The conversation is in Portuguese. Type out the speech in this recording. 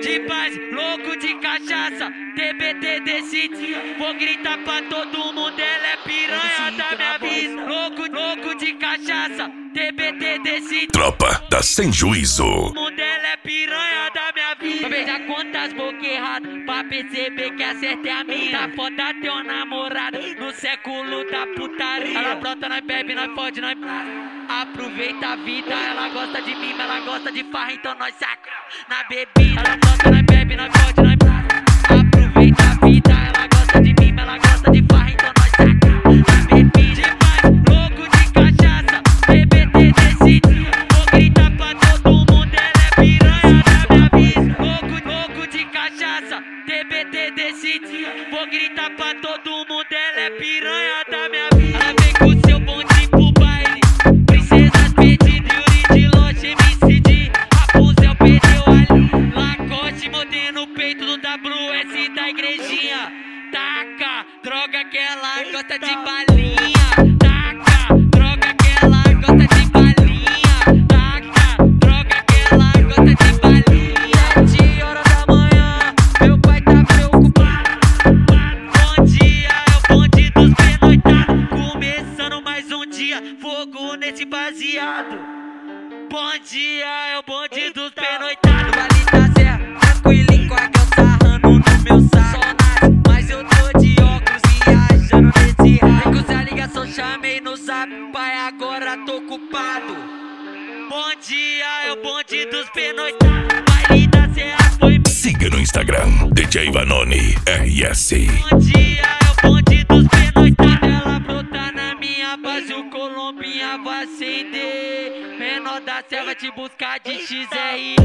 de paz, louco de cachaça, TBT decide. Vou gritar pra todo mundo, ela é piranha da minha vida. Louco de cachaça, TBT decide. Tropa da Sem Juízo. Todo mundo, ela é piranha da minha vida. Veja quantas bocas erradas pra perceber que acertei a minha. Tá foda teu namorado no século da putaria. Ela brota, nós bebe, nós fode, nós aproveita a vida. Ela gosta de mim, ela gosta de farra, então nós saca na bebida. Ela brota, nós bebe, nós fode, nós aproveita a vida. Ela gosta de mim, ela gosta de farra, então nós saca na bebida. Demais, louco de cachaça, TBT decide. Vou gritar pra todo mundo, ela é piranha da minha vida. Louco de cachaça, TBT decide. Vou gritar pra todo mundo, ela é piranha da minha vida. Ela vem com seu bonde pro baile, princesas pedindo, Yuri de loja, MCD, Rapunzel perdeu ali, Lacoste, modelo no peito do WS da igrejinha. Taca, droga que ela gosta de balinha. Taca, droga que ela gosta de balinha. Taca, droga que ela gosta de balinha. 7 horas da manhã, meu pai tá preocupado. Bom dia, é o bonde dos penoitados. Começando mais um dia, fogo nesse baseado. Bom dia, é o bonde dos penoitados. Ali da Serra, tranquilinho com a que eu sarrando no meu saco. Mas eu tô de óculos viajando nesse raio. Recusei a ligação, chamei no zap, pai, agora tô ocupado. Bom dia, é o bonde dos penoitados. Baile da Serra foi. Siga no Instagram, DJ Vanoni RS. Bom dia, é o bonde dos penoitados. Ela brota na minha base, o Colombinha vai acender. Menor da Serra vai te buscar de XR.